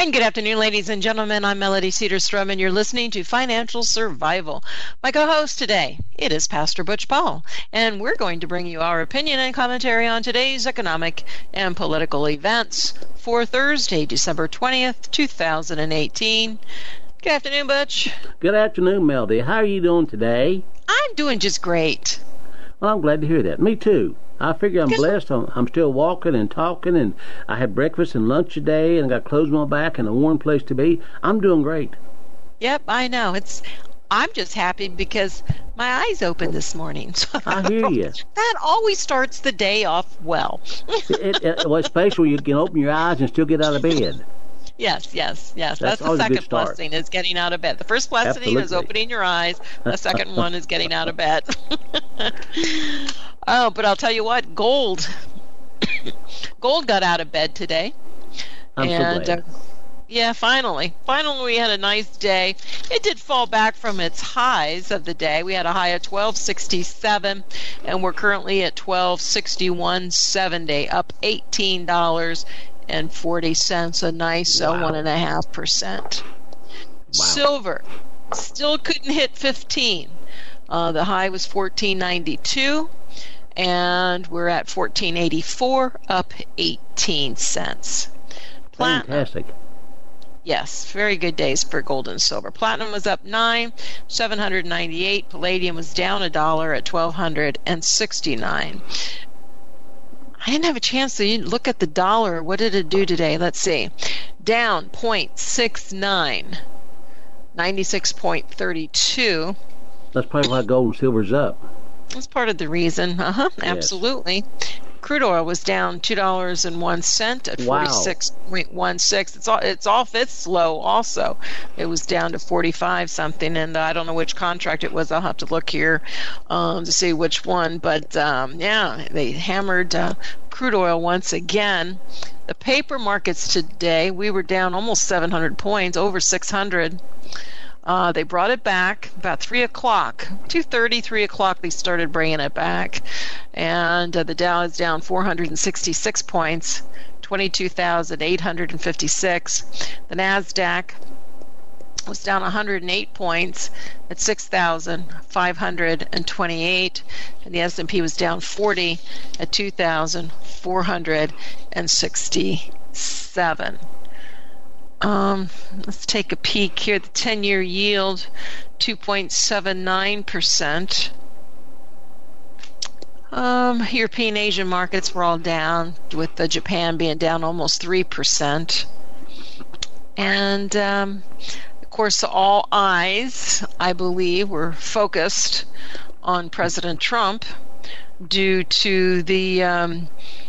And good afternoon, ladies and gentlemen. I'm Melody Cedarstrom, and you're listening to Financial Survival. My co-host today, it is Pastor Butch Paul, and we're going to bring you our opinion and commentary on today's economic and political events for Thursday, December 20th, 2018. Good afternoon, Butch. Good afternoon, Melody. How are you doing today? I'm doing just great. Well, I'm glad to hear that. Me too. I figure I'm blessed. I'm still walking and talking, and I had breakfast and lunch today, and I got clothes on my back and a warm place to be. I'm doing great. Yep, I know. I'm just happy because my eyes opened this morning. So I hear you. That always starts the day off well. Well, it's special. You can open your eyes and still get out of bed. Yes. That's the second blessing, is getting out of bed. The first blessing is opening your eyes. The second one is getting out of bed. Oh, but I'll tell you what, gold got out of bed today. I'm so glad. Yeah, finally we had a nice day. It did fall back from its highs of the day. We had a high of 1267, and we're currently at 1261.70, up $18.40, a nice 1.5%. Wow. Silver still couldn't hit 15. The high was 1492. And we're at 1484, up 18 cents. Platinum. Fantastic. Yes, very good days for gold and silver. Platinum was up 9,798. Palladium was down $1 at 1,269. I didn't have a chance to look at the dollar. What did it do today? Let's see. Down 0.69, 96.32. That's probably why gold and silver's up. That's part of the reason. Absolutely. Yes. Crude oil was down $2.01 at 46.16. It's off its low also. It was down to 45 something, and I don't know which contract it was. I'll have to look here to see which one. But they hammered crude oil once again. The paper markets today, we were down almost 700 points, over 600. They brought it back about 3 o'clock, 2:30, 3 o'clock. They started bringing it back, and the Dow is down 466 points, 22,856. The Nasdaq was down 108 points at 6,528, and the S&P was down 40 at 2,467. Let's take a peek here. The 10-year yield, 2.79%. European Asian markets were all down, with Japan being down almost 3%. And, of course, all eyes, I believe, were focused on President Trump due to the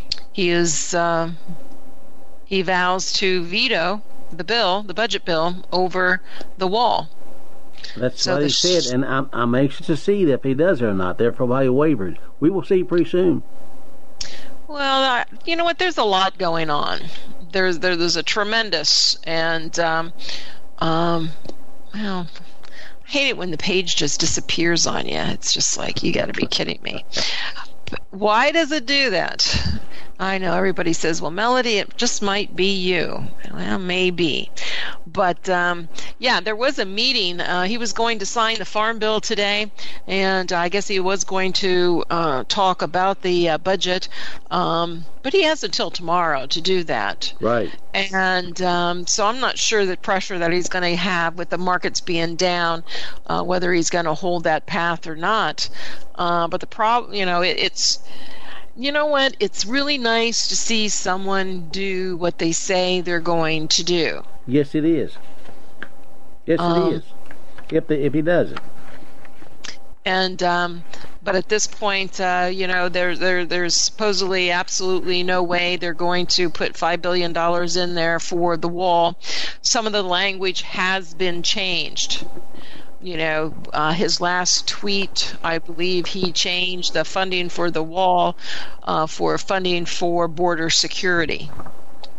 he vows to veto the budget bill over the wall. That's what he said, and I'm anxious to see if he does or not. Therefore, why he wavered. We will see pretty soon. Well, you know what? There's a lot going on. There's a tremendous, and I hate it when the page just disappears on you. It's just like, you got to be kidding me. Why does it do that? I know everybody says, well, Melody, it just might be you. Well, maybe. But, there was a meeting. He was going to sign the Farm Bill today, and I guess he was going to talk about the budget. But he has until tomorrow to do that. Right. And so I'm not sure the pressure that he's going to have with the markets being down, whether he's going to hold that path or not. But the problem, it's... You know what? It's really nice to see someone do what they say they're going to do. Yes, it is. Yes, it is. If he doesn't. And but at this point, there's supposedly absolutely no way they're going to put $5 billion in there for the wall. Some of the language has been changed. His last tweet, I believe he changed the funding for the wall for funding for border security.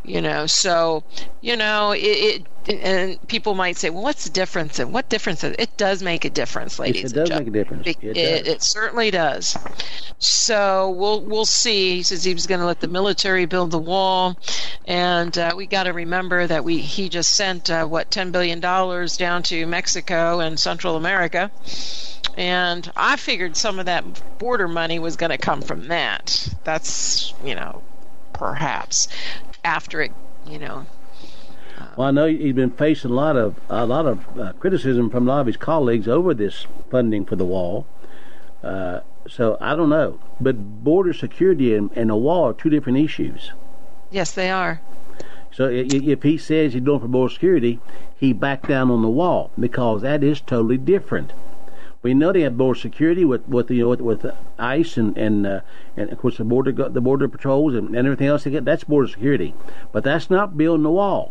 So, and people might say, well, what's the difference? And what difference? It does make a difference, ladies and gentlemen. It does make a difference. It certainly does. So we'll see. He says he was going to let the military build the wall, and we got to remember that he just sent $10 billion down to Mexico and Central America, and I figured some of that border money was going to come from that. That's perhaps after it, Well, I know he's been facing a lot of criticism from a lot of his colleagues over this funding for the wall. So I don't know, but border security and a wall are two different issues. Yes, they are. So if he says he's doing for border security, he backed down on the wall because that is totally different. We know they have border security with ICE and of course the border patrols and everything else they get. That's border security, but that's not building the wall.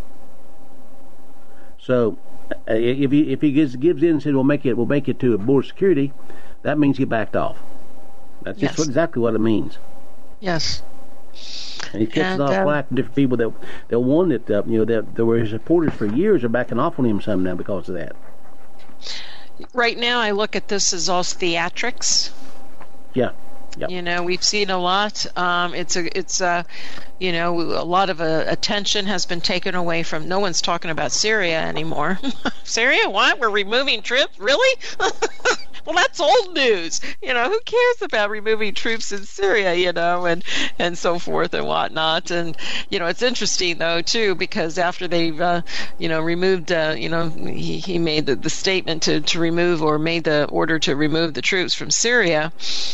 So if he gives in and says we'll make it to border security, that means he backed off. That's just exactly what it means. Yes. And he gets a lot of flack from different people that won it. That there were his supporters for years are backing off on him some now because of that. Right now, I look at this as all theatrics. Yeah. Yep. We've seen a lot. It's a lot of attention has been taken away from. No one's talking about Syria anymore. Syria? What? We're removing troops? Really? Well, that's old news. Who cares about removing troops in Syria? And so forth and whatnot. And it's interesting though too because after they've removed, he made the statement to remove or made the order to remove the troops from Syria.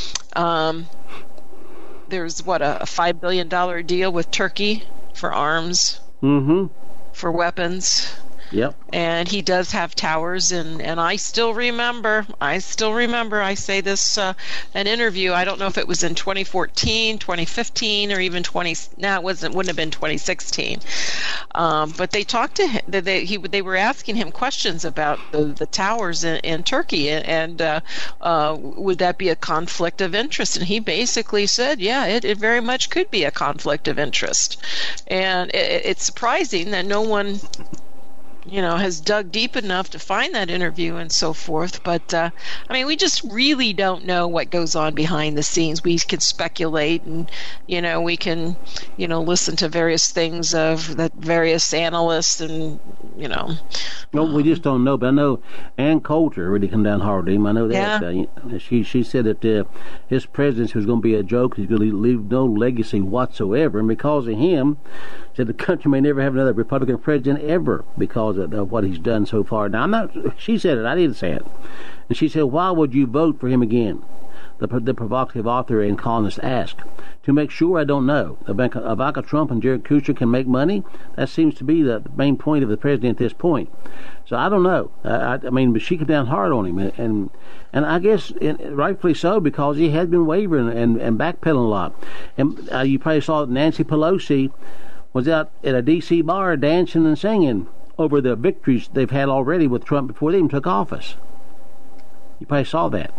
There's a $5 billion deal with Turkey for arms, for weapons. Yep. And he does have towers, and I still remember, I say this, an interview, I don't know if it was in 2014, 2015, or even wouldn't have been 2016. But they talked to him, they were asking him questions about the towers in Turkey, and would that be a conflict of interest? And he basically said, yeah, it very much could be a conflict of interest. And it's surprising that no one has dug deep enough to find that interview and so forth. But, we just really don't know what goes on behind the scenes. We can speculate and, we can, listen to various things of the various analysts and, No, we just don't know. But I know Ann Coulter really come down hard to him. I know that. Yeah. She said that his presidency was going to be a joke. He's going to leave no legacy whatsoever. And because of him, said the country may never have another Republican president ever because of what he's done so far. Now, she said it. I didn't say it. And she said, why would you vote for him again? The provocative author and columnist asked. To make sure, I don't know. Ivanka Trump and Jared Kushner can make money. That seems to be the main point of the president at this point. So I don't know. But she came down hard on him, and I guess rightfully so because he had been wavering and backpedaling a lot. And you probably saw that Nancy Pelosi was out at a D.C. bar dancing and singing over the victories they've had already with Trump before they even took office. You probably saw that.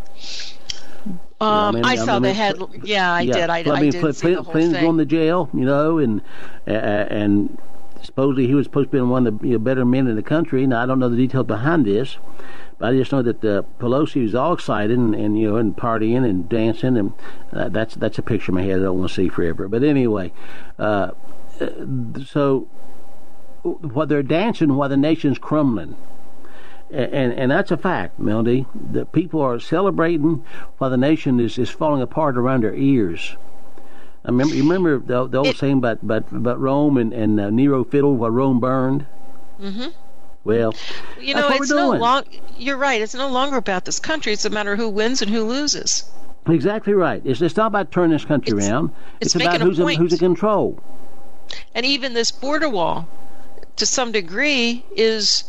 I saw the head. Yeah, I did. I did see the whole Clinton's thing. going to jail, and supposedly he was supposed to be one of the better men in the country. Now I don't know the details behind this, but I just know that Pelosi was all excited and partying and dancing, and that's a picture in my head I don't want to see forever. But anyway, so while they're dancing while the nation's crumbling. And that's a fact, Melody. The people are celebrating while the nation is falling apart around their ears. You remember the old saying about Rome and Nero fiddled while Rome burned? Mm-hmm. Well, that's what we're doing. You're right. It's no longer about this country. It's a matter of who wins and who loses. Exactly right. It's not about turning this country around. It's about who's in control. And even this border wall, to some degree, is...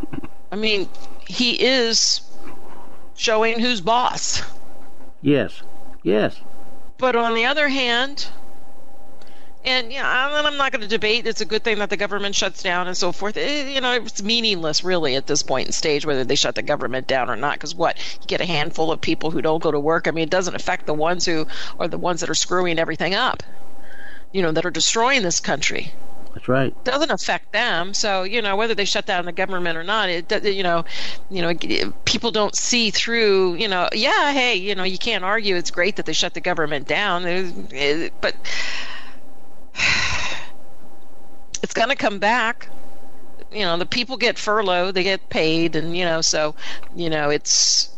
he is showing who's boss. Yes. But on the other hand, and I'm not going to debate, it's a good thing that the government shuts down and so forth. It's meaningless really at this point in stage whether they shut the government down or not, because you get a handful of people who don't go to work. It doesn't affect the ones who are the ones that are screwing everything up. that are destroying this country. That's right. It doesn't affect them. So, whether they shut down the government or not, people don't see through, hey, you can't argue it's great that they shut the government down, but it's going to come back. The people get furloughed, they get paid, and, so, it's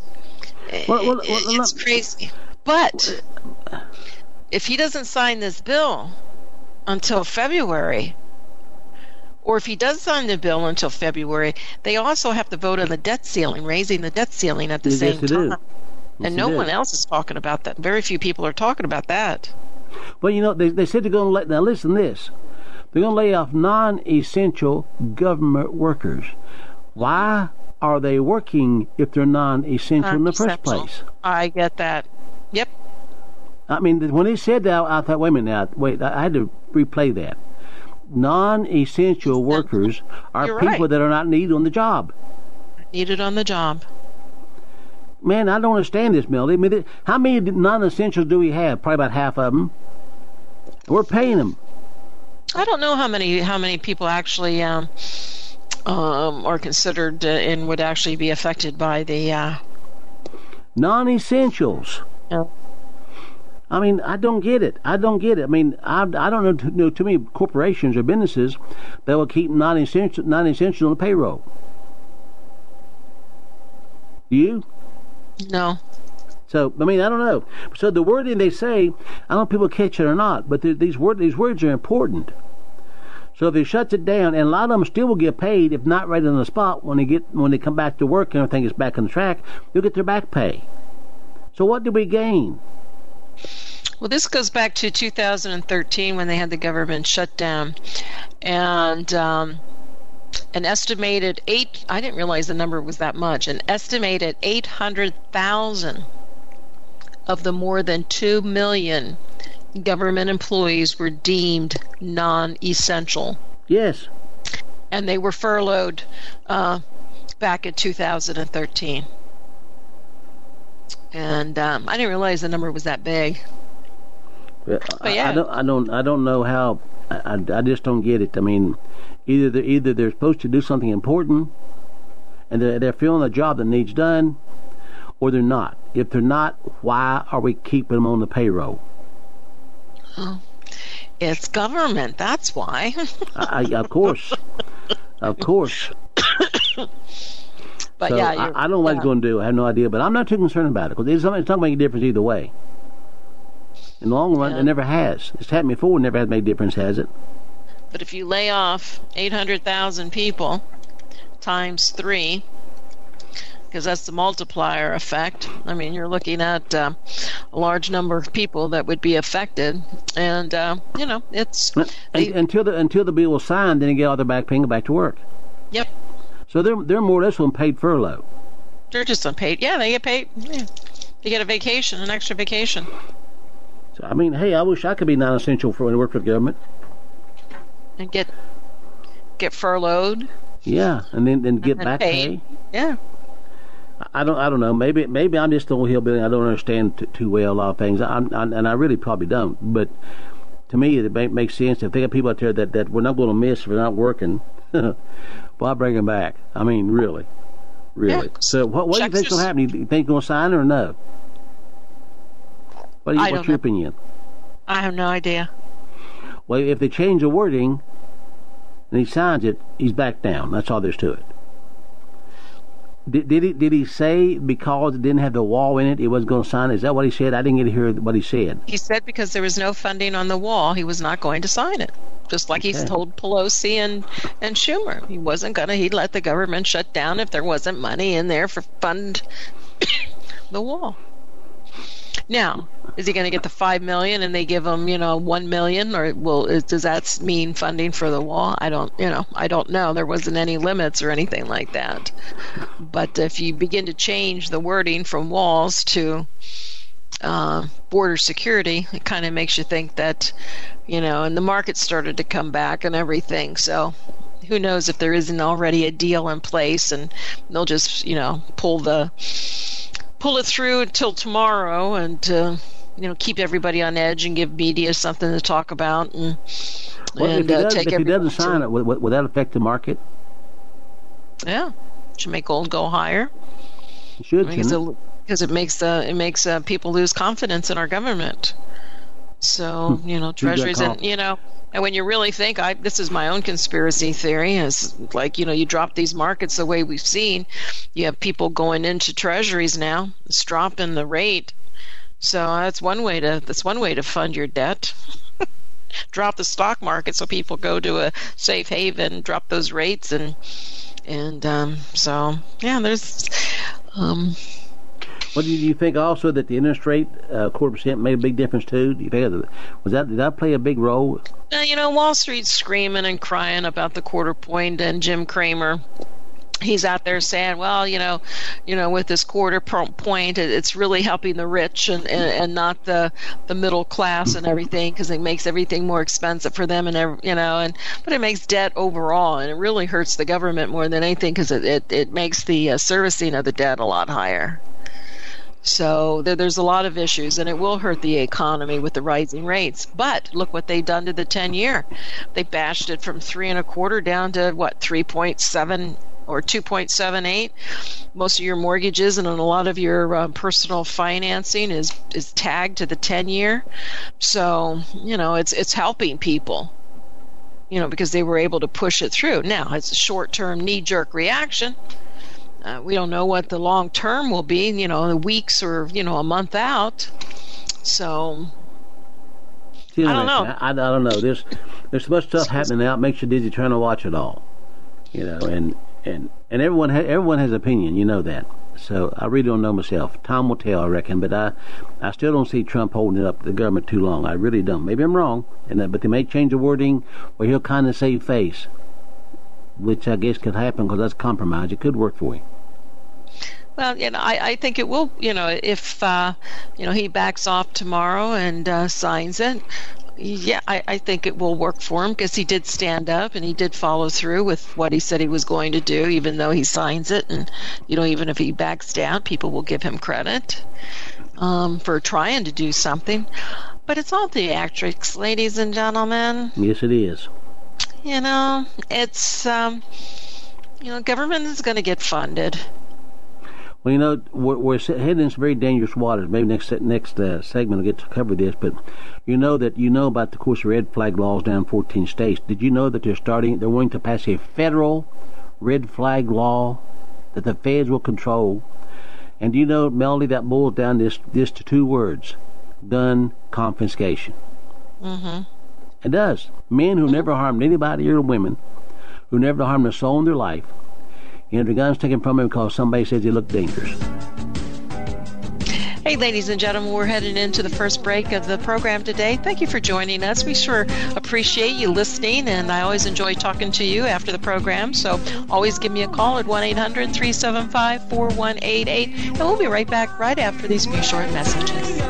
crazy. But if he doesn't sign this bill until February, or if he does sign the bill until February, they also have to vote on the debt ceiling, raising the debt ceiling at the same time. And no one else is talking about that. Very few people are talking about that. Well, they said they're going to now listen to this. They're going to lay off non-essential government workers. Why are they working if they're non-essential in the first place? I get that. Yep. I mean, when he said that, I thought, wait a minute now. I had to replay that. Non-essential workers are people that are not needed on the job. Needed on the job. Man, I don't understand this, Melody. I mean, how many non-essentials do we have? Probably about half of them. We're paying them. I don't know how many people actually are considered and would actually be affected by the non-essentials. Yeah. I mean, I don't get it. I mean, I don't know too many corporations or businesses that will keep non-essentials on the payroll. Do you? No. So, I mean, I don't know. So the wording they say, I don't know if people catch it or not, but these words are important. So if they shuts it down, and a lot of them still will get paid, if not right on the spot, when they come back to work and everything is back on the track, they'll get their back pay. So what do we gain? Well, this goes back to 2013 when they had the government shut down, and an estimated I didn't realize the number was that much, an estimated 800,000 of the more than 2 million government employees were deemed non-essential. Yes. And they were furloughed back in 2013. And I didn't realize the number was that big. But yeah. I don't know how. I just don't get it. I mean, either they're supposed to do something important, and they're feeling a job that needs done, or they're not. If they're not, why are we keeping them on the payroll? Oh, it's government. That's why. Of course. But so yeah, I don't know what it's going to do. I have no idea, but I'm not too concerned about it because it's not going to make a difference either way. In the long run, it never has. It's happened before. It never has made a difference, has it? But if you lay off 800,000 people times 3, because that's the multiplier effect. I mean, you're looking at a large number of people that would be affected, and it's until the bill was signed, then you get all their back pay and go back to work. Yep. So they're more or less on paid furlough. They're just unpaid. Yeah, they get paid. Yeah. They get a vacation, an extra vacation. So I mean, hey, I wish I could be non-essential when I work for the government. And get furloughed. Yeah, and then get back pay. Yeah. I don't know. Maybe I'm just an old hillbilly. I don't understand too well a lot of things. And I really probably don't. But to me, it makes sense. If they got people out there that we're not going to miss if we're not working, well, I bring them back. I mean, really. Yeah. So what do you think's going to happen? Do you think they're going to sign it or no? What's your opinion? I have no idea. Well, if they change the wording and he signs it, he's back down. That's all there's to it. Did he say because it didn't have the wall in it, he wasn't going to sign it? Is that what he said? I didn't get to hear what he said. He said because there was no funding on the wall, he was not going to sign it. Just like he's told Pelosi and Schumer. He wasn't going to, he'd let the government shut down if there wasn't money in there for fund the wall. Now, is he going to get the $5 million and they give him, $1 million, or does that mean funding for the wall? I don't know. There wasn't any limits or anything like that. But if you begin to change the wording from walls to border security, it kind of makes you think that, and the market started to come back and everything. So who knows if there isn't already a deal in place and they'll just, pull it through until tomorrow and keep everybody on edge and give media something to talk about. And if he doesn't sign it, would that affect the market? Yeah, should make gold go higher. It should, because it makes people lose confidence in our government. So treasuries and when you really think, this is my own conspiracy theory, is like, you drop these markets the way we've seen, you have people going into treasuries now, it's dropping the rate. So that's one way to fund your debt. Drop the stock market so people go to a safe haven, drop those rates, and so yeah, there's. Well, do you think also that the interest rate, 0.25%, made a big difference too? Do you think did that play a big role? Wall Street's screaming and crying about the 0.25 point, and Jim Cramer, he's out there saying, well, with this 0.25 point, it's really helping the rich and not the middle class and everything, because it makes everything more expensive for them, but it makes debt overall, and it really hurts the government more than anything, because it makes the servicing of the debt a lot higher. So there's a lot of issues, and it will hurt the economy with the rising rates. But look what they've done to the 10-year. They bashed it from 3.25 down to 3.7 or 2.78. Most of your mortgages and a lot of your personal financing is tagged to the 10-year. So it's helping people. Because they were able to push it through. Now it's a short-term knee-jerk reaction. We don't know what the long term will be, weeks or, a month out. So, I don't know. I don't know. There's so much stuff happening now. It makes you dizzy trying to watch it all. And everyone has an opinion. You know that. So I really don't know myself. Time will tell, I reckon. But I still don't see Trump holding up the government too long. I really don't. Maybe I'm wrong. But they may change the wording, or he'll kind of save face, which I guess could happen because that's compromise. It could work for him. Well, I think it will. If he backs off tomorrow and signs it, yeah, I think it will work for him, because he did stand up and he did follow through with what he said he was going to do, even though he signs it. And even if he backs down, people will give him credit for trying to do something. But it's all theatrics, ladies and gentlemen. Yes, it is. It's government is going to get funded. Well, we're heading into very dangerous waters. Maybe next segment we'll get to cover this. But about, of course, the red flag laws down in 14 states. Did you know that they're wanting to pass a federal red flag law that the feds will control? And do you know, Melody, that boils down this to two words: gun confiscation. Mm-hmm. It does. Men who never harmed anybody, or women who never harmed a soul in their life, the gun's taken from them because somebody says they look dangerous. Hey, ladies and gentlemen, we're heading into the first break of the program today. Thank you for joining us. We sure appreciate you listening, and I always enjoy talking to you after the program. So always give me a call at 1-800-375-4188, and we'll be right back right after these few short messages.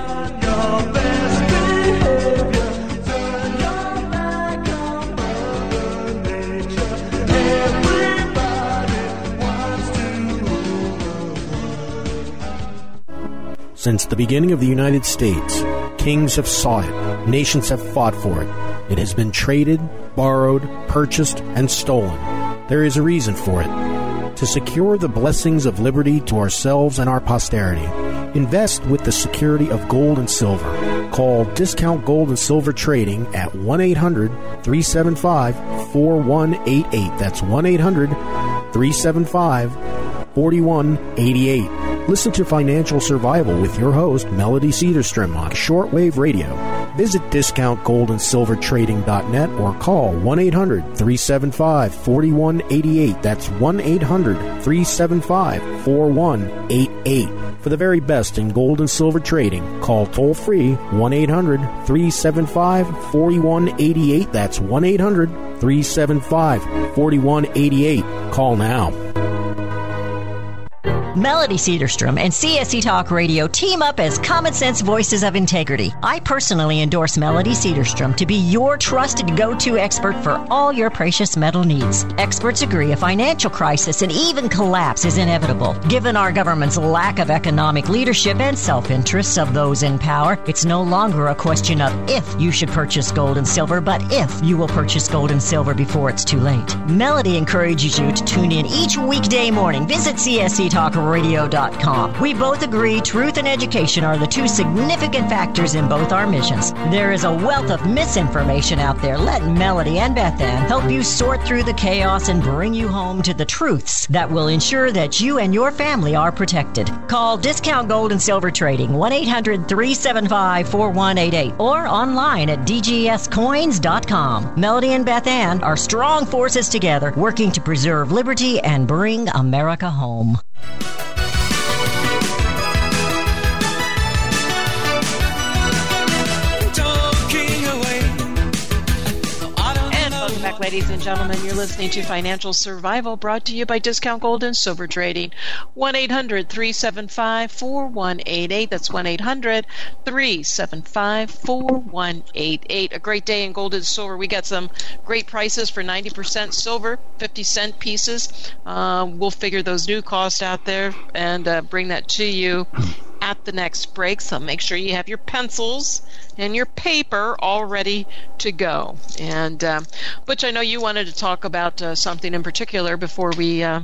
Since the beginning of the United States, kings have sought it, nations have fought for it. It has been traded, borrowed, purchased, and stolen. There is a reason for it. To secure the blessings of liberty to ourselves and our posterity, invest with the security of gold and silver. Call Discount Gold and Silver Trading at 1-800-375-4188. That's 1-800-375-4188. Listen to Financial Survival with your host, Melody Cedarstrom, on shortwave radio. Visit discountgoldandsilvertrading.net or call 1-800-375-4188. That's 1-800-375-4188. For the very best in gold and silver trading, call toll-free 1-800-375-4188. That's 1-800-375-4188. Call now. Melody Cedarstrom and CSC Talk Radio team up as common sense voices of integrity. I personally endorse Melody Cedarstrom to be your trusted go-to expert for all your precious metal needs. Experts agree a financial crisis and even collapse is inevitable. Given our government's lack of economic leadership and self-interest of those in power, it's no longer a question of if you should purchase gold and silver, but if you will purchase gold and silver before it's too late. Melody encourages you to tune in each weekday morning. Visit csctalkradio.com. We both agree truth and education are the two significant factors in both our missions. There is a wealth of misinformation out there. Let Melody and Beth Ann help you sort through the chaos and bring you home to the truths that will ensure that you and your family are protected. Call Discount Gold and Silver Trading 1-800-375-4188 or online at dgscoins.com. Melody and Beth Ann are strong forces together working to preserve liberty and bring America home. Ladies and gentlemen, you're listening to Financial Survival, brought to you by Discount Gold and Silver Trading. 1-800-375-4188. That's 1-800-375-4188. A great day in gold and silver. We got some great prices for 90% silver, 50-cent pieces. We'll figure those new costs out there and bring that to you at the next break. So make sure you have your pencils and your paper all ready to go. And Butch, I know you wanted to talk about something in particular before we get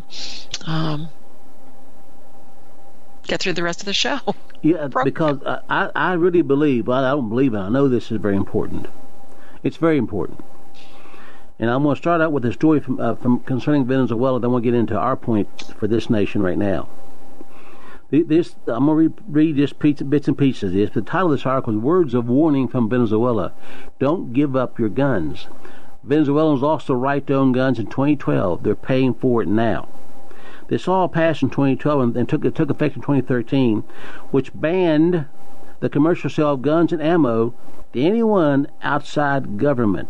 through the rest of the show. Yeah, because I really believe, well, I don't believe it, I know this is very important. It's very important. And I'm going to start out with a story from concerning Venezuela, then we'll get into our point for this nation right now. I'm going to read just bits and pieces of this. The title of this article is Words of Warning from Venezuela. Don't give up your guns. Venezuelans lost the right to own guns in 2012. They're paying for it now. This all passed in 2012 and took effect in 2013, which banned the commercial sale of guns and ammo to anyone outside government.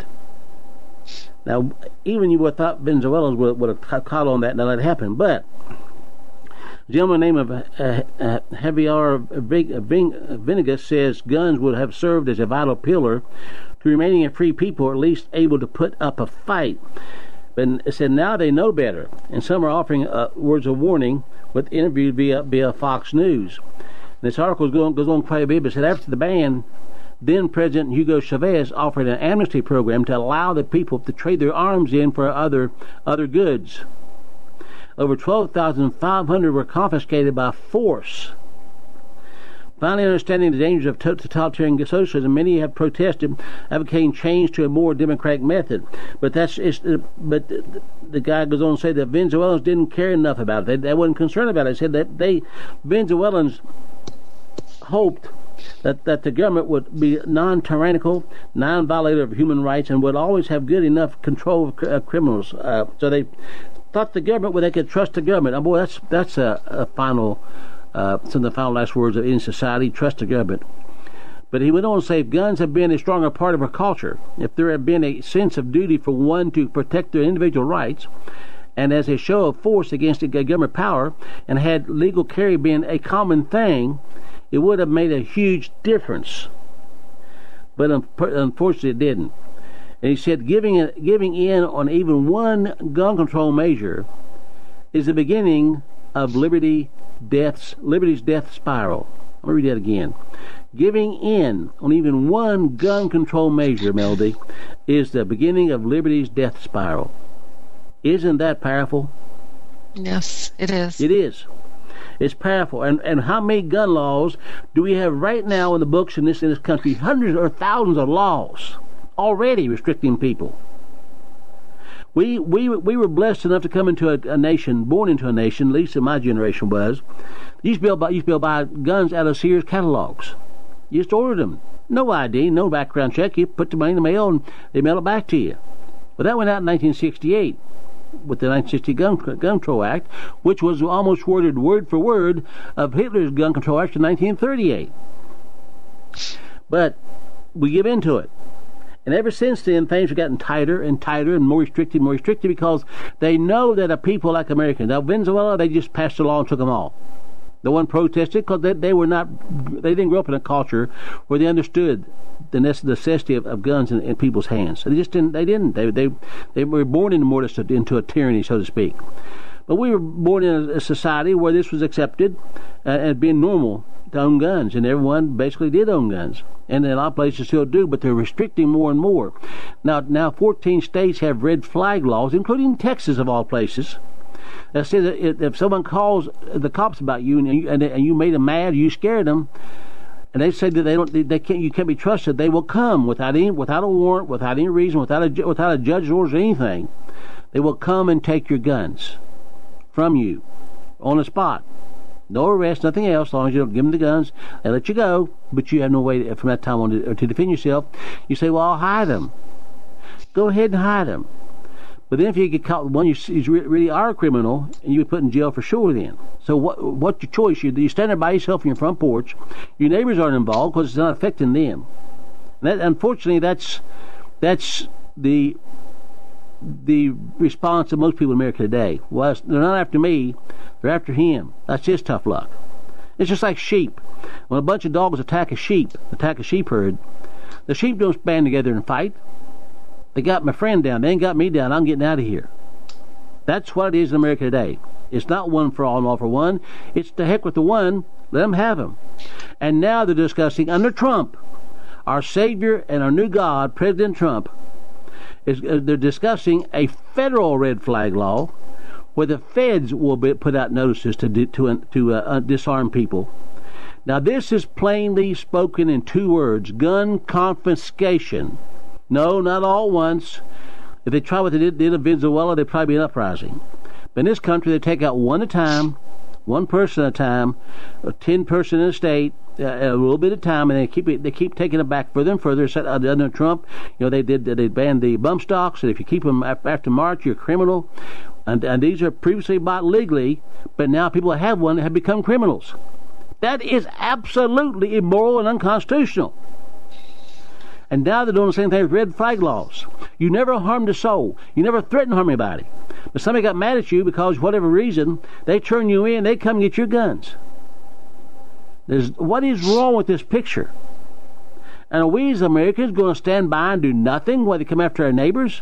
Now, even you would have thought Venezuelans would have caught on that and let it happen, but a gentleman named Javier Venegas says guns would have served as a vital pillar to remaining a free people, or at least able to put up a fight. But it said now they know better, and some are offering words of warning with interviewed via Fox News. And this article goes on quite a bit, but said after the ban, then President Hugo Chavez offered an amnesty program to allow the people to trade their arms in for other goods. Over 12,500 were confiscated by force. Finally understanding the dangers of totalitarian socialism, many have protested, advocating change to a more democratic method. But the guy goes on to say that Venezuelans didn't care enough about it. They wasn't concerned about it. They said that Venezuelans hoped that the government would be non-tyrannical, non-violator of human rights, and would always have good enough control of criminals. So they thought the government, they could trust the government. Oh boy, that's a final, some of the final last words of in society. Trust the government. But he went on to say, if guns have been a stronger part of our culture, if there had been a sense of duty for one to protect their individual rights, and as a show of force against a government power, and had legal carry been a common thing, it would have made a huge difference. But unfortunately, it didn't. And he said giving in on even one gun control measure is the beginning of Liberty's death spiral. I'm going to read that again. Giving in on even one gun control measure, Melody, is the beginning of Liberty's death spiral. Isn't that powerful? Yes, it is. It is. It's powerful. And how many gun laws do we have right now in the books in this country? Hundreds or thousands of laws already restricting people. We were blessed enough to come into a nation, born into a nation, at least in my generation was. You used to be able to buy guns out of Sears catalogs. You just ordered them. No ID, no background check. You put the money in the mail and they mail it back to you. But that went out in 1968 with the 1960 Gun Control Act, which was almost worded word for word of Hitler's Gun Control Act in 1938. But we give in to it. And ever since then, things have gotten tighter and tighter and more restricted because they know that a people like Americans, now Venezuela, they just passed a law and took them all. No one protested because they didn't grow up in a culture where they understood the necessity of guns in people's hands. They just didn't. They were born into a tyranny, so to speak. But we were born in a society where this was accepted as being normal to own guns, and everyone basically did own guns. And a lot of places still do, but they're restricting more and more. Now 14 states have red flag laws, including Texas of all places. That says that if someone calls the cops about you and you made them mad, you scared them, and they say that you can't be trusted, they will come without a warrant, without any reason, without a judge's orders or anything. They will come and take your guns from you on the spot. No arrest, nothing else. As long as you don't give them the guns, they let you go. But you have no way from that time on to defend yourself. You say, "Well, I'll hide them." Go ahead and hide them. But then if you get caught with one, you really are a criminal, and you get put in jail for sure then. So what's your choice? You stand there by yourself on your front porch. Your neighbors aren't involved because it's not affecting them. And unfortunately, that's the response of most people in America today. Well, they're not after me, they're after him. That's his tough luck. It's just like sheep. When a bunch of dogs attack a sheep herd, the sheep don't band together and fight. They got my friend down. They ain't got me down. I'm getting out of here. That's what it is in America today. It's not one for all and all for one. It's the heck with the one. Let them have him. And now they're discussing, under Trump, our Savior and our new God, President Trump, they're discussing a federal red flag law where the feds will put out notices to disarm people. Now, this is plainly spoken in two words: gun confiscation. No, not all at once. If they try what they did in Venezuela, there'd probably be an uprising. But in this country, they take out one at a time, one person at a time, 10 person in a state, a little bit of time, and they keep taking it back further and further. Under Trump, they banned the bump stocks, and if you keep them after March, you're a criminal. And these are previously bought legally, but now people that have one have become criminals. That is absolutely immoral and unconstitutional. And now they're doing the same thing with red flag laws. You never harmed a soul. You never threatened to harm anybody. But somebody got mad at you because, for whatever reason, they turn you in, they come and get your guns. What is wrong with this picture? And are we as Americans going to stand by and do nothing while they come after our neighbors?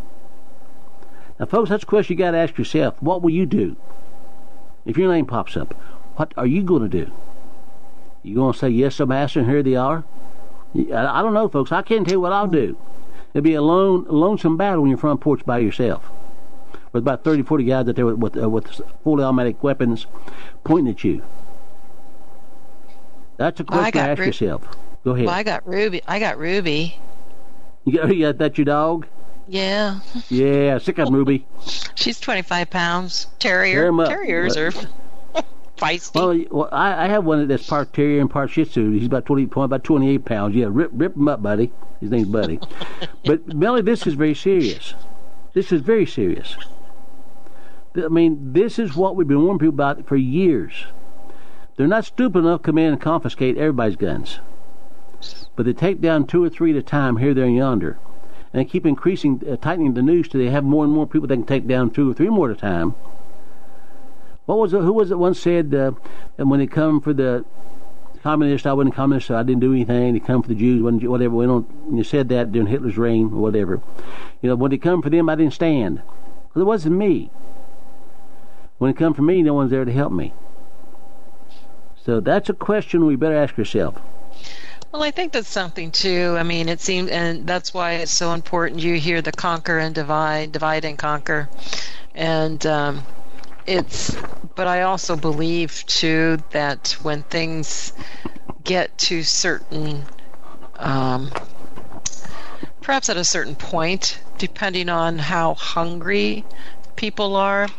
Now, folks, that's a question you got to ask yourself. What will you do if your name pops up? What are you going to do? You going to say, "Yes, sir, master, and here they are"? I don't know, folks. I can't tell you what I'll do. It'll be a lonesome battle on your front porch by yourself, with about 30, 40 guys out there with fully automatic weapons pointing at you. That's a question to ask yourself. Go ahead. Well, I got Ruby. You got that your dog? Yeah. Yeah, sick of Ruby. She's 25 pounds. Terriers are feisty. Well, I have one that's part terrier and part Shih Tzu. He's about 28 pounds. Yeah, rip him up, buddy. His name's Buddy. But Melly, this is very serious. This is very serious. I mean, this is what we've been warning people about for years. They're not stupid enough to come in and confiscate everybody's guns, but they take down 2 or 3 at a time here, there, and yonder, and they keep tightening the noose till they have more and more people they can take down 2 or 3 more at a time. Who was it once said, and when they come for the communists, I wasn't a communist, so I didn't do anything. They come for the Jews, whatever. When you said that during Hitler's reign, or whatever. When they come for them, I didn't stand. Because it wasn't me. When they come for me, no one's there to help me. So that's a question we better ask ourselves. Well, I think that's something too. I mean, it seems, and that's why it's so important. You hear the conquer and divide and conquer, and but I also believe too that when things get to certain, perhaps at a certain point, depending on how hungry people are,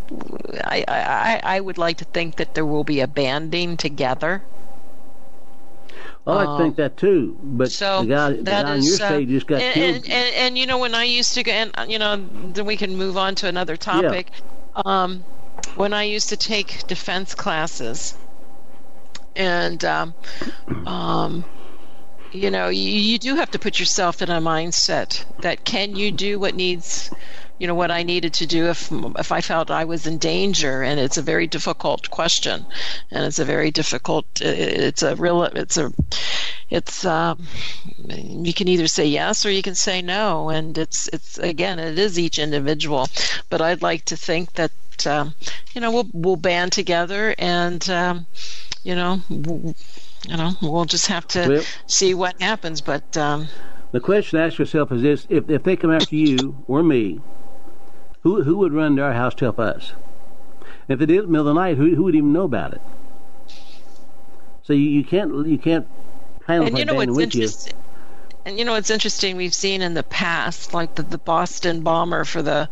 I would like to think that there will be a banding together. Well, I think that too, but so the guy on your stage just got killed. And when I used to go, and then we can move on to another topic. Yeah. When I used to take defense classes, and you do have to put yourself in a mindset that can you do what needs, what I needed to do if I felt I was in danger. And it's a very difficult question, and it's a very difficult. You can either say yes or you can say no, and it's again, it is each individual. But I'd like to think that we'll band together and we'll just have to see what happens. But the question to ask yourself is this: if they come after you or me, who would run to our house to help us? If they did in the middle of the night, who would even know about it? So you can't plan on staying with you. And it's interesting. We've seen in the past, like the Boston bomber for the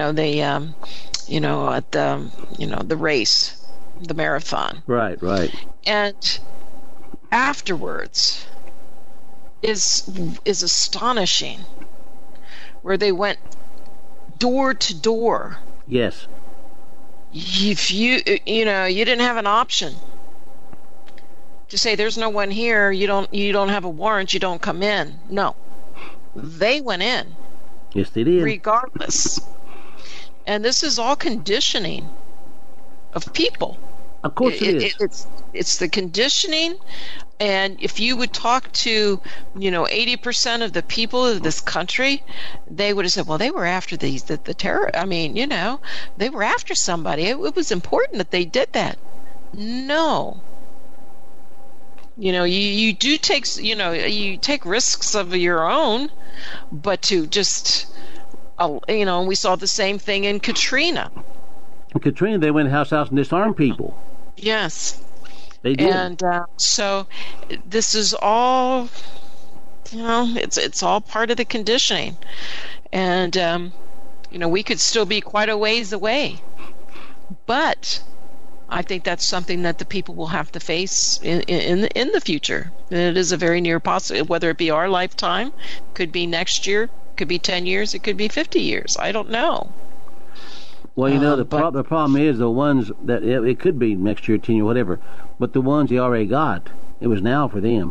the race, the marathon. Right. And afterwards is astonishing, where they went door to door. Yes. If you didn't have an option to say there's no one here, you don't have a warrant, you don't come in. No. They went in. Yes, they did. Regardless. And this is all conditioning of people. Of course it is. It's the conditioning. And if you would talk to, 80% of the people of this country, they would have said, well, they were after the terror. I mean, they were after somebody. It was important that they did that. No. You do take, you take risks of your own, but to just, we saw the same thing in Katrina. In Katrina, they went house and disarmed people. Yes. They did. And so this is all, it's all part of the conditioning. And, we could still be quite a ways away. But I think that's something that the people will have to face in the future. It is a very near possibility, whether it be our lifetime, could be next year, could be 10 years, it could be 50 years. I don't know. Well, the problem is the ones that it could be next year, 10 years, whatever, but the ones you already got, it was now for them.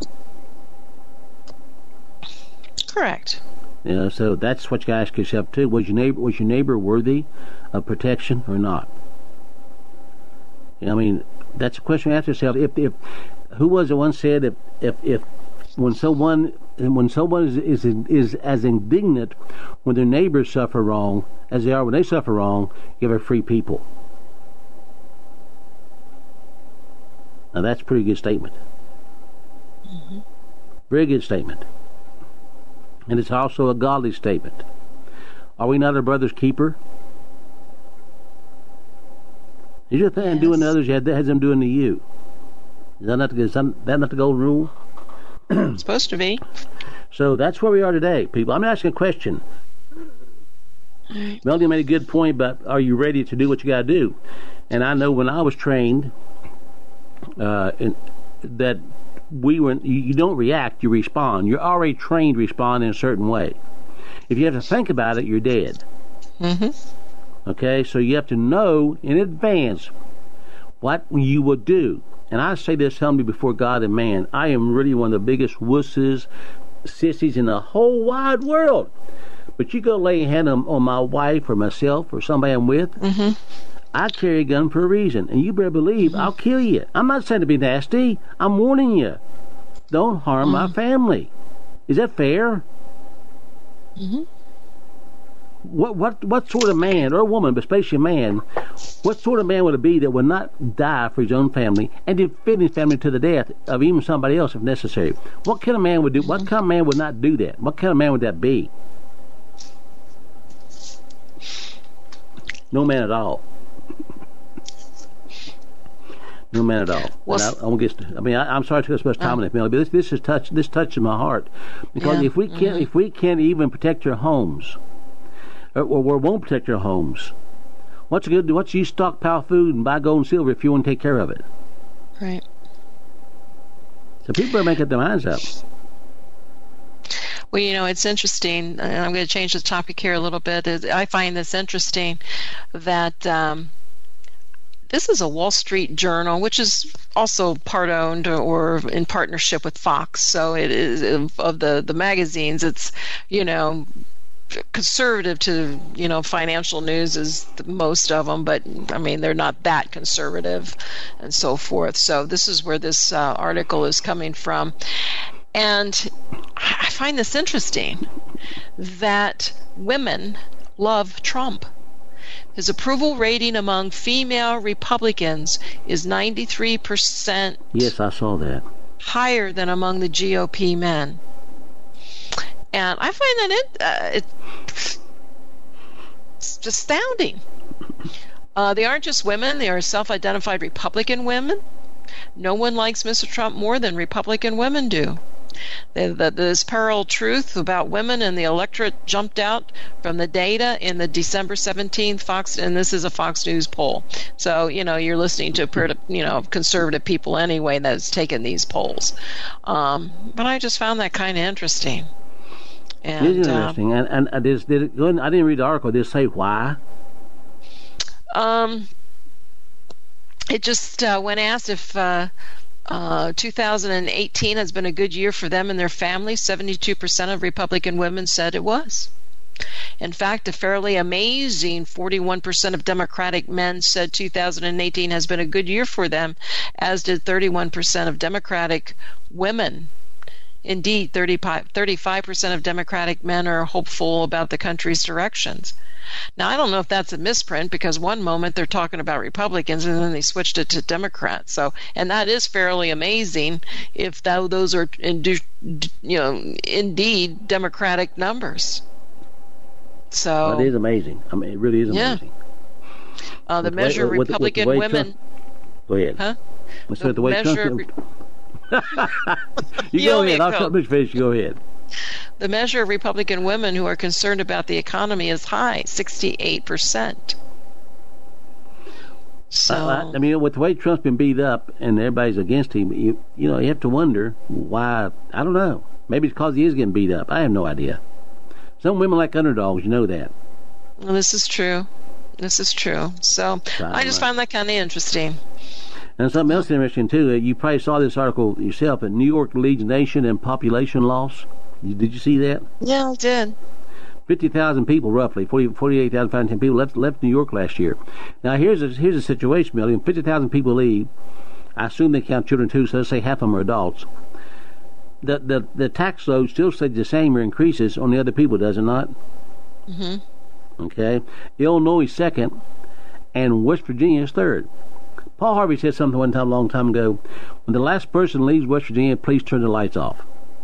Correct. So that's what you got to ask yourself too. Was your neighbor worthy of protection or not? I mean, that's a question you ask yourself. If who was the one said if when someone is as indignant when their neighbors suffer wrong as they are when they suffer wrong, you have a free people. Now that's a pretty good statement. Mm-hmm. Very good statement. And it's also a godly statement. Are we not our brother's keeper? Is your thing doing to others has them doing to you? Is that not the golden rule? It's supposed to be. So that's where we are today, people. I'm asking a question. Melody made a good point about are you ready to do what you got to do? And I know when I was trained, that you don't react, you respond. You're already trained to respond in a certain way. If you have to think about it, you're dead. Mm-hmm. Okay, so you have to know in advance what you will do. And I say this humbly before God and man, I am really one of the biggest wusses, sissies in the whole wide world. But you go lay a hand on my wife or myself or somebody I'm with, mm-hmm. I carry a gun for a reason. And you better believe I'll kill you. I'm not saying to be nasty. I'm warning you. Don't harm my family. Is that fair? Mm-hmm. What sort of man, or a woman, but especially a man, what sort of man would it be that would not die for his own family and defend his family to the death of even somebody else if necessary? What kind of man would do? What kind of man would not do that? What kind of man would that be? No man at all. No man at all. Well, I'm sorry to take so much time on it, Melody, but this touches my heart because if we can't even protect our homes, or won't protect our homes, what's good? What's you stockpile food and buy gold and silver if you want to take care of it? Right. So people are making their minds up. Well, it's interesting. I'm going to change the topic here a little bit. I find this interesting that This is a Wall Street Journal, which is also part owned or in partnership with Fox. So it is of the magazines. It's, conservative to, financial news is most of them, but I mean, they're not that conservative and so forth. So this is where this article is coming from. And I find this interesting that women love Trump. His approval rating among female Republicans is 93%. Yes, I saw that. Higher than among the GOP men. And I find that it's just astounding. They aren't just women, they are self-identified Republican women. No one likes Mr. Trump more than Republican women do. This parallel truth about women and the electorate jumped out from the data in the December 17th Fox, and this is a Fox News poll. So, you're listening to, conservative people anyway that's taken these polls. But I just found that kind of interesting. And, it is interesting. And I didn't read the article. Did it say why? It just, when asked if 2018 has been a good year for them and their families, 72% of Republican women said it was. In fact, a fairly amazing 41% of Democratic men said 2018 has been a good year for them, as did 31% of Democratic women. Indeed, 35% of Democratic men are hopeful about the country's directions. Now, I don't know if that's a misprint, because one moment they're talking about Republicans and then they switched it to Democrats. So, and that is fairly amazing if those are, indeed Democratic numbers. So that is amazing. I mean, it really is amazing. Yeah. The measure of Republican women. Go ahead. Huh? The measure. You go ahead. I'll stop this finish. You go ahead. The measure of Republican women who are concerned about the economy is high, 68%. So I mean, with the way Trump's been beat up and everybody's against him, you have to wonder why. I don't know. Maybe it's because he is getting beat up. I have no idea. Some women like underdogs. You know that. Well, this is true. So I just found that kind of interesting. And something else interesting, too, you probably saw this article yourself, New York leads nation in population loss. Did you see that? Yeah, I did. 50,000 people, roughly, 48,510 people left New York last year. Now, here's a situation, Millie. 50,000 people leave. I assume they count children, too, so let's say half of them are adults. The tax load still stays the same or increases on the other people, does it not? Mm-hmm. Okay. Illinois is second, and West Virginia is third. Paul Harvey said something one time, a long time ago. When the last person leaves West Virginia, please turn the lights off.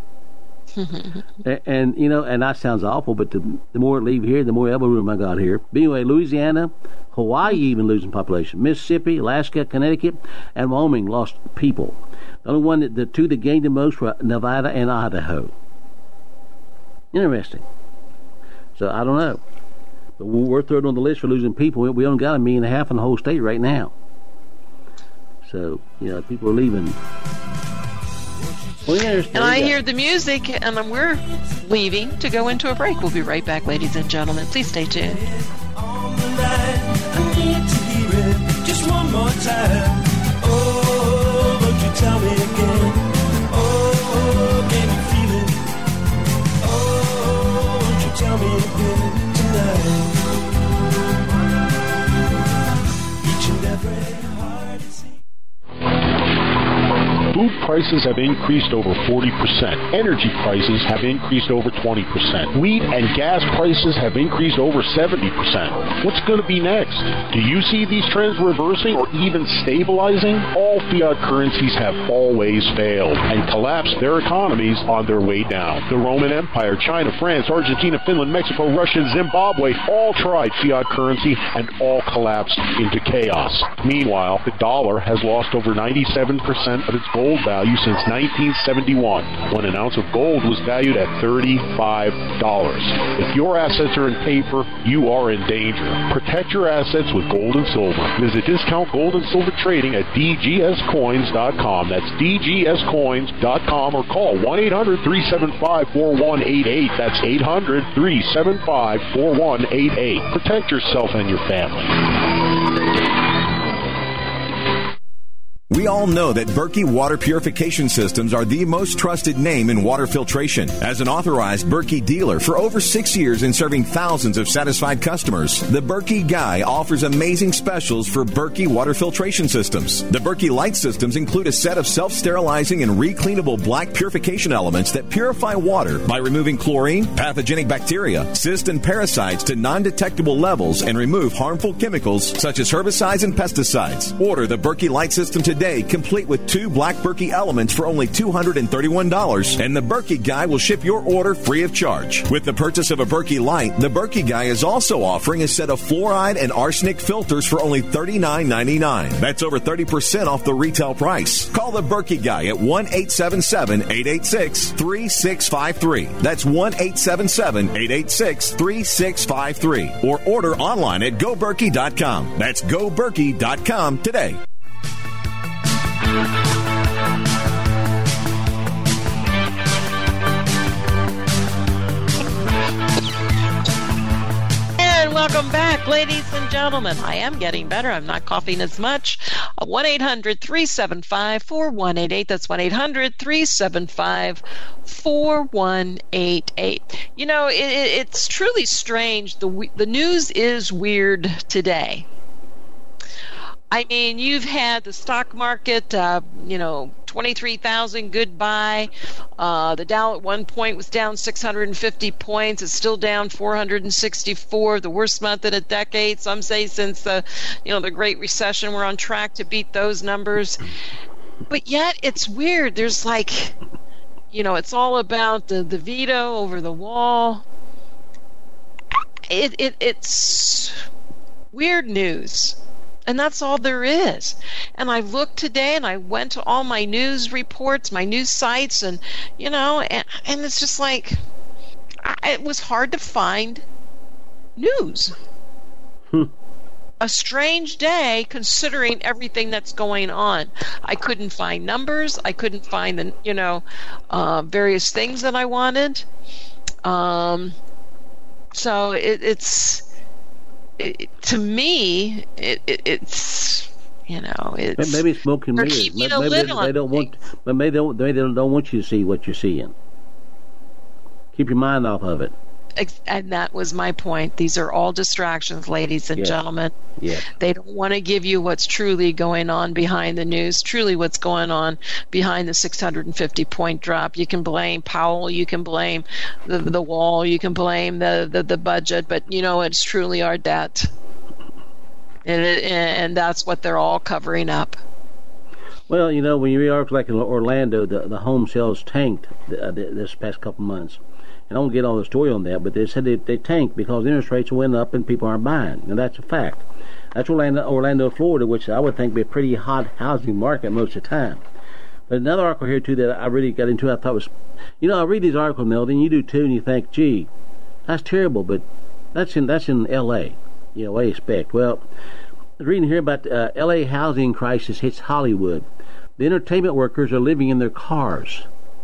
and that sounds awful, but the more it leave here, the more elbow room I got here. But anyway, Louisiana, Hawaii even losing population. Mississippi, Alaska, Connecticut, and Wyoming lost people. The only one, the two that gained the most were Nevada and Idaho. Interesting. So I don't know. But we're third on the list for losing people. We only got 1.5 million in the whole state right now. So, people are leaving. Well, and I hear the music, and we're leaving to go into a break. We'll be right back, ladies and gentlemen. Please stay tuned. On the line, I need to hear it just one more time. Oh, won't you tell me again? Oh, can you feel it? Oh, won't you tell me again tonight? Each and every heart is singing. Food prices have increased over 40%. Energy prices have increased over 20%. Wheat and gas prices have increased over 70%. What's going to be next? Do you see these trends reversing or even stabilizing? All fiat currencies have always failed and collapsed their economies on their way down. The Roman Empire, China, France, Argentina, Finland, Mexico, Russia, Zimbabwe all tried fiat currency and all collapsed into chaos. Meanwhile, the dollar has lost over 97% of its gold value since 1971, when an ounce of gold was valued at $35. If your assets are in paper, you are in danger. Protect your assets with gold and silver. Visit Discount Gold and Silver Trading at dgscoins.com. That's dgscoins.com, or call 1-800-375-4188. That's 800-375-4188. Protect yourself and your family. We all know that Berkey Water Purification Systems are the most trusted name in water filtration. As an authorized Berkey dealer for over 6 years and serving thousands of satisfied customers, the Berkey Guy offers amazing specials for Berkey Water Filtration Systems. The Berkey Light Systems include a set of self-sterilizing and recleanable black purification elements that purify water by removing chlorine, pathogenic bacteria, cysts, and parasites to non-detectable levels and remove harmful chemicals such as herbicides and pesticides. Order the Berkey Light System today, complete with 2 black Berkey elements for only $231, and the Berkey Guy will ship your order free of charge. With the purchase of a Berkey Light, the Berkey Guy is also offering a set of fluoride and arsenic filters for only $39.99. That's over 30% off the retail price. Call the Berkey Guy at 1-877-886-3653. That's 1-877-886-3653. Or order online at GoBerkey.com. That's GoBerkey.com today. And welcome back, ladies and gentlemen. I am getting better. I'm not coughing as much. 1-800-375-4188. That's 1-800-375-4188. You know, it's truly strange. The news is weird today. I mean, you've had the stock market, 23,000 goodbye. The Dow at one point was down 650 points. It's still down 464. The worst month in a decade. Some say since the Great Recession. We're on track to beat those numbers. But yet, it's weird. There's it's all about the veto over the wall. It's weird news. And that's all there is. And I looked today and I went to all my news reports, my news sites, and it's just it was hard to find news. A strange day considering everything that's going on. I couldn't find numbers. I couldn't find the, various things that I wanted. So it's... to me, it's maybe smoke and mirrors. Maybe they don't want. Maybe they don't want you to see what you're seeing. Keep your mind off of it. And that was my point. These are all distractions, ladies and gentlemen. Yeah. They don't want to give you what's truly going on behind the news, truly what's going on behind the 650-point drop. You can blame Powell, you can blame the wall, you can blame the budget, but it's truly our debt. And that's what they're all covering up. Well, when you are like in Orlando, the home sales tanked this past couple months. I don't get all the story on that, but they said they tanked because interest rates went up and people aren't buying, and that's a fact. That's Orlando, Florida, which I would think would be a pretty hot housing market most of the time. But another article here too that I really got into, I thought was, I read these articles, Melvin, you do too, and you think, gee, that's terrible, but that's in L.A. What do you expect? Well, I was reading here about L.A. housing crisis hits Hollywood. The entertainment workers are living in their cars.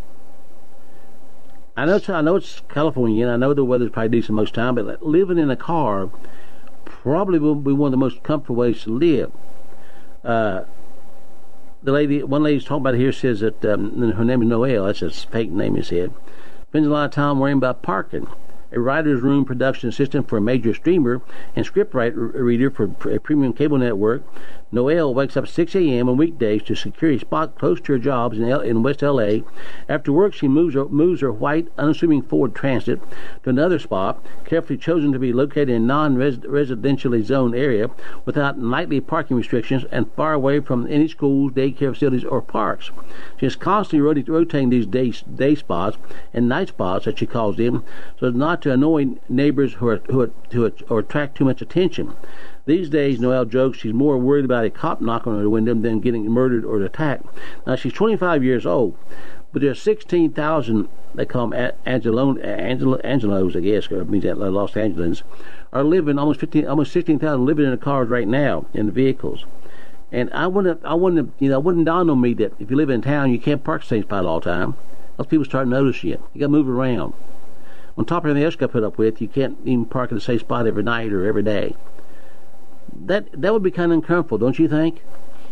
I know it's California, and I know the weather's probably decent most of the time, but living in a car probably will be one of the most comfortable ways to live. One lady's talking about it here says that her name is Noelle. That's a fake name, he said. Spends a lot of time worrying about parking. A writer's room production assistant for a major streamer and script reader for a premium cable network, Noelle wakes up at 6 a.m. on weekdays to secure a spot close to her jobs in West L.A. After work, she moves her white, unassuming Ford Transit to another spot, carefully chosen to be located in a non-residentially zoned area without nightly parking restrictions and far away from any schools, daycare facilities, or parks. She is constantly rotating these day spots and night spots, as she calls them, so as not to annoy neighbors who attract too much attention. These days, Noelle jokes she's more worried about a cop knocking on her window than getting murdered or attacked. Now, she's 25 years old, but there's 16,000, they call them Angelos, I guess, or means Los Angeles, are living, almost 16,000 living in the cars right now, in the vehicles. And it wouldn't dawn on me that if you live in town, you can't park the same spot all the time. Those people start to notice you. You got to move around. On top of everything else you got to put up with, you can't even park in the same spot every night or every day. That would be kind of uncomfortable, don't you think?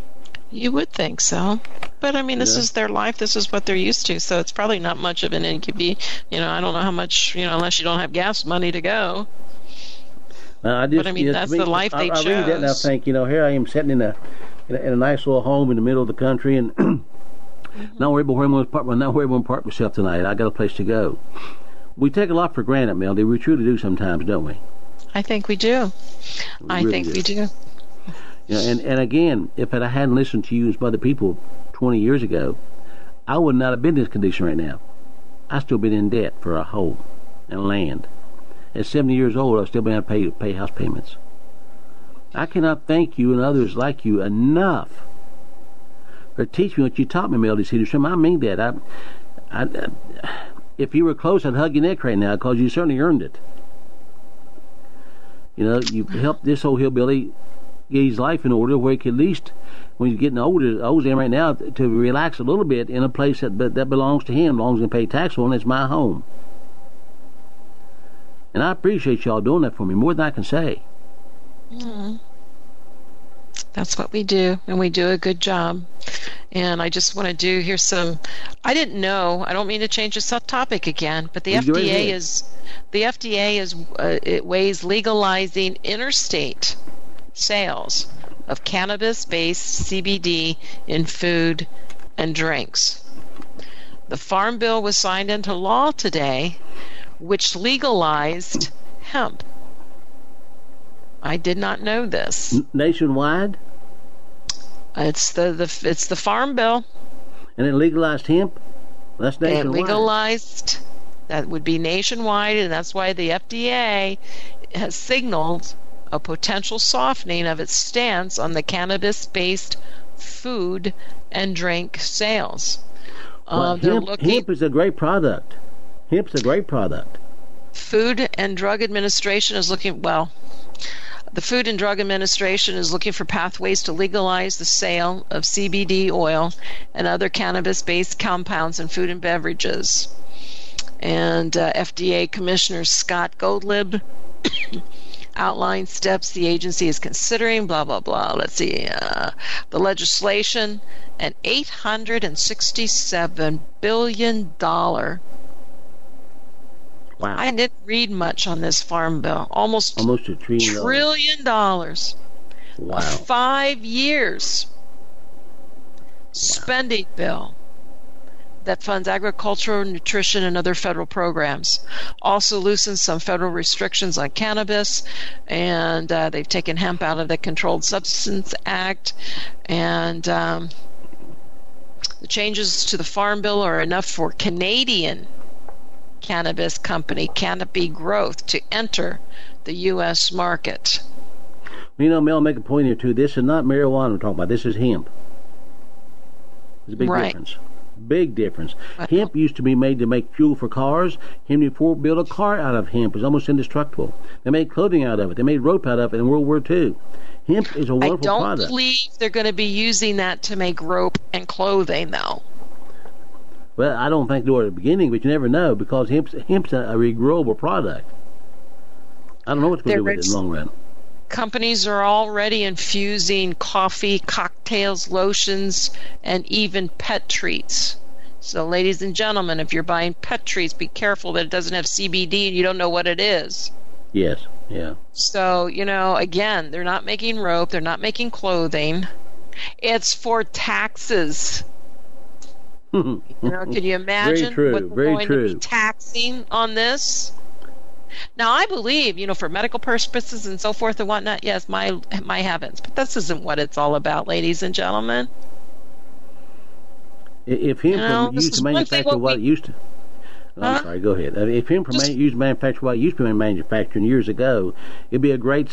You would think so. But, I mean, this is their life. This is what they're used to. So it's probably not much of an NQB. I don't know how much, unless you don't have gas money to go. But, I mean, that's the life they chose. I read that and I think, here I am sitting in a nice little home in the middle of the country and not worried about where I'm going to park myself tonight. I got a place to go. We take a lot for granted, Melody. We truly do sometimes, don't we? I think we do. We do. And again, if I hadn't listened to you and some other people 20 years ago, I would not have been in this condition right now. I'd still been in debt for a home and land. At 70 years old, I've still been able to pay house payments. I cannot thank you and others like you enough for teaching me what you taught me, Melody Cedarstrom. I mean that. If you were close, I'd hug your neck right now because you certainly earned it. You helped this old hillbilly get his life in order where he could at least, when he's getting older, as I am right now, to relax a little bit in a place that belongs to him, belongs to pay tax on. It's my home. And I appreciate y'all doing that for me more than I can say. Mm-hmm. That's what we do, and we do a good job. And I just want to here's some. I didn't know. I don't mean to change the topic again, but the FDA it weighs legalizing interstate sales of cannabis-based CBD in food and drinks. The Farm Bill was signed into law today, which legalized hemp. I did not know this. Nationwide? It's the Farm Bill. And it legalized hemp? That's nationwide. It legalized. That would be nationwide, and that's why the FDA has signaled a potential softening of its stance on the cannabis-based food and drink sales. Hemp is a great product. Hemp's a great product. Food and Drug Administration is looking, the Food and Drug Administration is looking for pathways to legalize the sale of CBD oil and other cannabis-based compounds in food and beverages. And FDA Commissioner Scott Gottlieb outlined steps the agency is considering, blah, blah, blah. Let's see. The legislation, an $867 billion. Wow. I didn't read much on this Farm Bill. Almost $1 trillion. Wow. 5 years. Spending bill that funds agricultural, nutrition, and other federal programs. Also loosens some federal restrictions on cannabis, and they've taken hemp out of the Controlled Substance Act. And the changes to the Farm Bill are enough for Canadian cannabis company Canopy Growth to enter the U.S. market. Mel, I'll make a point here, too. This is not marijuana we're talking about. This is hemp. There's a big difference. Big difference. Hemp used to be made to make fuel for cars. Henry Ford built a car out of hemp. It's almost indestructible. They made clothing out of it. They made rope out of it in World War II. Hemp is a wonderful product. I don't believe they're going to be using that to make rope and clothing, though. Well, I don't think they were at the beginning, but you never know because hemp's a regrowable product. I don't know what's going to do with it in the long run. Companies are already infusing coffee, cocktails, lotions, and even pet treats. So, ladies and gentlemen, if you're buying pet treats, be careful that it doesn't have CBD and you don't know what it is. Yes, yeah. So, again, they're not making rope, they're not making clothing. It's for taxes. Can you imagine what they're going to be taxing on this? Now, I believe, for medical purposes and so forth and whatnot, yes, my heavens. But this isn't what it's all about, ladies and gentlemen. If hemp used to manufacture what it used to... I'm sorry, go ahead. If hemp used to manufacture what it used to be manufacturing years ago, it'd be a great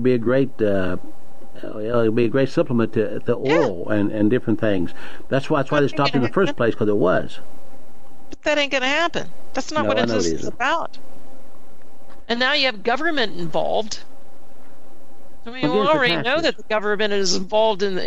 supplement to oil and different things. That's why they stopped in the first place, because it was. But that ain't going to happen. That's not what this is about. And now you have government involved. I mean, we already know that the government is involved in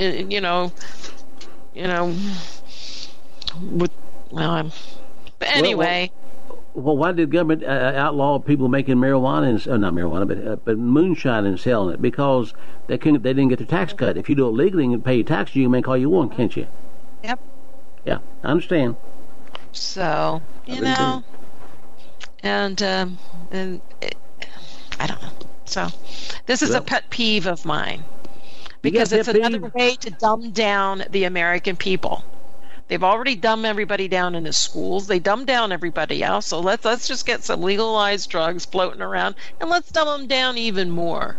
with. But anyway. Well, why did government outlaw people making marijuana and not marijuana, but moonshine and selling it? Because they didn't get their tax cut. If you do it legally and pay your taxes, you can make all you want, can't you? Yep. Yeah, I understand. So you know, and I don't know. So this is a pet peeve of mine because it's another way to dumb down the American people. They've already dumbed everybody down in the schools. They dumbed down everybody else. So let's just get some legalized drugs floating around, and let's dumb them down even more.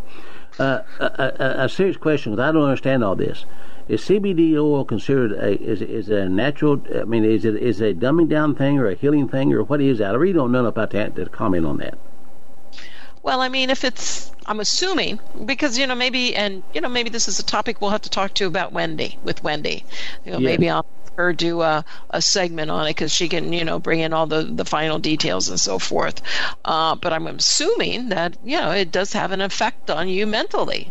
A serious question, because I don't understand all this. Is CBD oil considered is a natural? I mean, is it a dumbing down thing or a healing thing, or what is that? I really don't know enough about that to comment on that. Well, I mean, I'm assuming, because, maybe this is a topic we'll have to talk to about Wendy. Maybe I'll have her do a segment on it because she can, bring in all the final details and so forth. But I'm assuming that, it does have an effect on you mentally.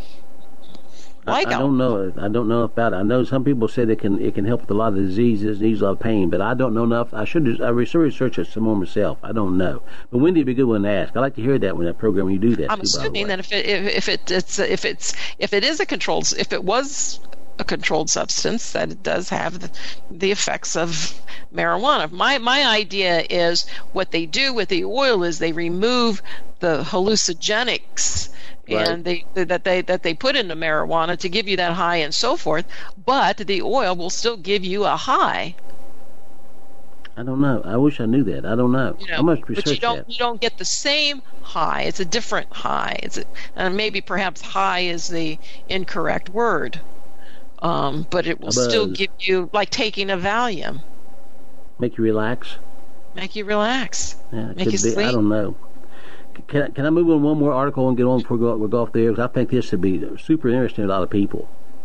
I don't know. I don't know about it. I know some people say it can help with a lot of diseases, ease a lot of pain, but I don't know enough. I research it some more myself. I don't know. But Wendy would be a good one to ask. I like to hear that when that program you do that. I'm assuming that if it was a controlled substance, that it does have the effects of marijuana. My idea is what they do with the oil is they remove the hallucinogenics. Right. And they put into marijuana to give you that high and so forth, but the oil will still give you a high. I don't know. I wish I knew that. I don't know. I must research that. You don't get the same high. It's a different high. And maybe perhaps high is the incorrect word, but it will still give you, like taking a Valium. Make you relax. Yeah, make you sleep. I don't know. Can I move on one more article and get on before we go off there? Because I think this would be super interesting to a lot of people.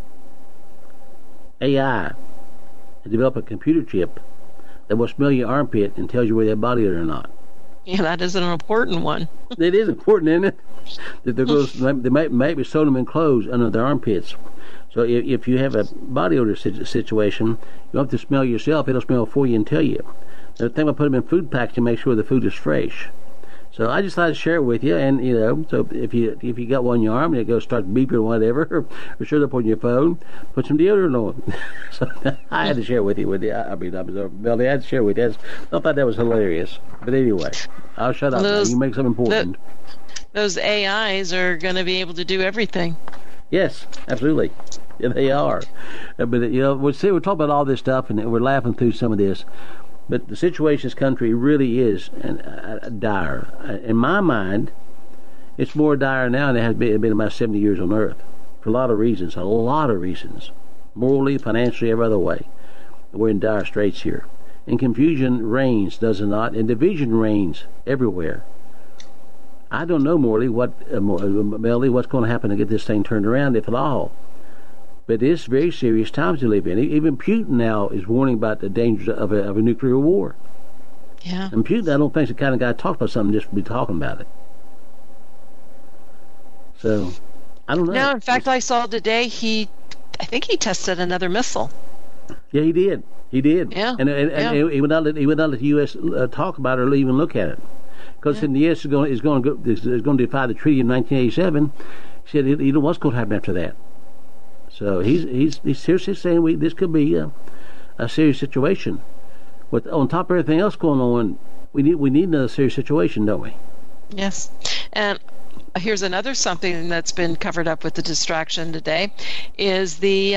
AI has developed a computer chip that will smell your armpit and tells you whether you have body odor or not. Yeah, that is an important one. It is important, isn't it? That they might be sewing them in clothes under their armpits. So if you have a body odor situation, you don't have to smell yourself. It'll smell for you and tell you. The thing about putting them in food packs to make sure the food is fresh. So I just thought to share it with you, and so if you got one in your arm and it goes start beeping or whatever, or shows up on your phone, put some deodorant on. So I had to share it with you. Melody, I had to share it with you. I thought that was hilarious. But anyway, I'll shut up. Now. You make something important. Those AIs are going to be able to do everything. Yes, absolutely. Yeah, they are. But we're talking about all this stuff, and we're laughing through some of this. But the situation in this country really is dire. In my mind, it's more dire now than it has been about 70 years on Earth. For a lot of reasons. Morally, financially, every other way. We're in dire straits here. And confusion reigns, does it not? And division reigns everywhere. I don't know, Melody, what's going to happen to get this thing turned around, if at all. But it's very serious times to live in. Even Putin now is warning about the dangers of a nuclear war. Yeah. And Putin, I don't think, is the kind of guy to talk about something just to be talking about it. So, I don't know. No, in fact, I saw today I think he tested another missile. Yeah, he did. Yeah. And he would not let the U.S. Talk about it or even look at it. Because the U.S. is going to defy the treaty of 1987. He said, what's going to happen after that? So he's seriously saying this could be a serious situation. With on top of everything else going on, we need another serious situation, don't we? Yes. And here's another something that's been covered up with the distraction today is the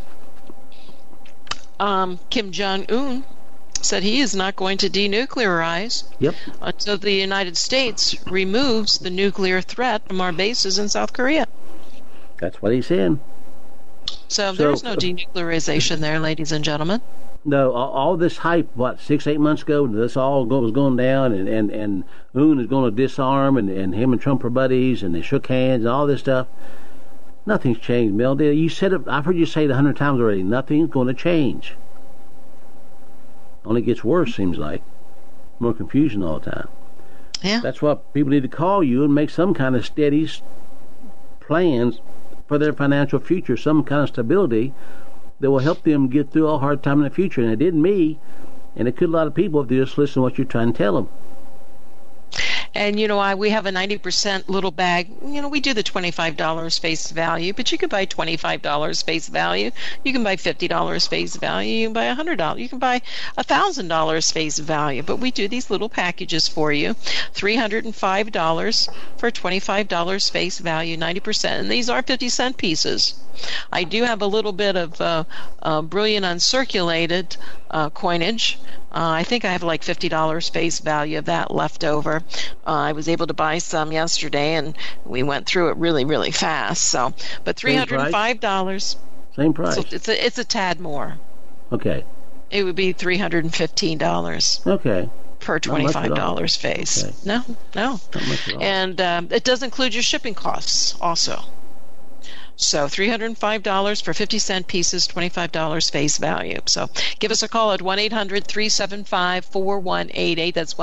Kim Jong-un said he is not going to denuclearize until the United States removes the nuclear threat from our bases in South Korea. That's what he said. So there's no denuclearization there, ladies and gentlemen. No, all this hype, 6-8 months ago, this all was going down, and Un is going to disarm, and him and Trump are buddies, and they shook hands, and all this stuff. Nothing's changed, Melody. You said it. I've heard you say it 100 times already. Nothing's going to change. Only gets worse, seems like. More confusion all the time. Yeah. That's why people need to call you and make some kind of steady plans for their financial future, some kind of stability that will help them get through a hard time in the future. And it didn't me. And it could a lot of people if they just listen to what you're trying to tell them. And, we have a 90% little bag. We do the $25 face value, but you can buy $25 face value. You can buy $50 face value. You can buy $100. You can buy $1,000 face value. But we do these little packages for you. $305 for $25 face value, 90%. And these are 50-cent pieces. I do have a little bit of brilliant uncirculated coinage. I think I have like $50 face value of that left over. I was able to buy some yesterday, and we went through it really, really fast. So, but $305. Same price. So it's a tad more. Okay. It would be $315. Okay. Per $25 face. Okay. No. Not much at all. And it does include your shipping costs also. So $305 for 50-cent pieces, $25 face value. So give us a call at 1-800-375-4188. That's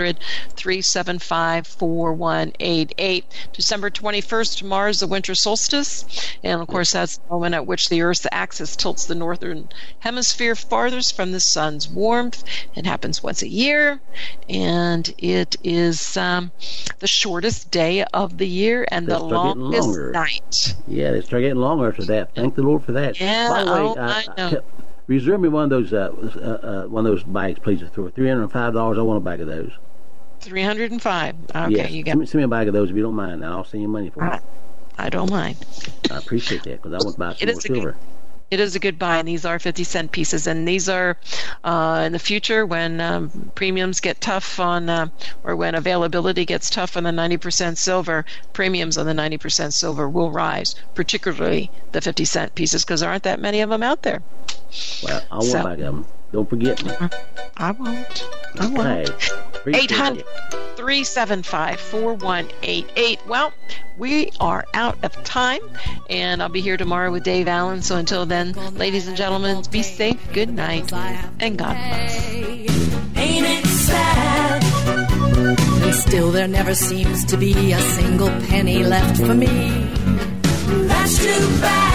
1-800-375-4188. December 21st, tomorrow is the winter solstice. And, of course, that's the moment at which the Earth's axis tilts the northern hemisphere farthest from the sun's warmth. It happens once a year. And it is the shortest day of the year and the longest night. Yeah, they start getting longer after that. Thank the Lord for that. Yeah, by the way, I know. Reserve me one of those bags, please. For $305, I want a bag of those. $305. Okay, yes. you got. Send me a bag of those if you don't mind. I'll send you money for it. I don't mind. I appreciate that because I want to buy some more silver. It is a good buy, and these are 50-cent pieces. And these are in the future when premiums get tough on, or when availability gets tough on the 90% silver, premiums on the 90% silver will rise, particularly the 50-cent pieces, because there aren't that many of them out there. Well, I want back of them. Don't forget me. I won't. 800-375-4188. Well, we are out of time, and I'll be here tomorrow with Dave Allen. So until then, ladies and gentlemen, be safe, good night, and God bless. Ain't it sad? And still there never seems to be a single penny left for me. That's too bad.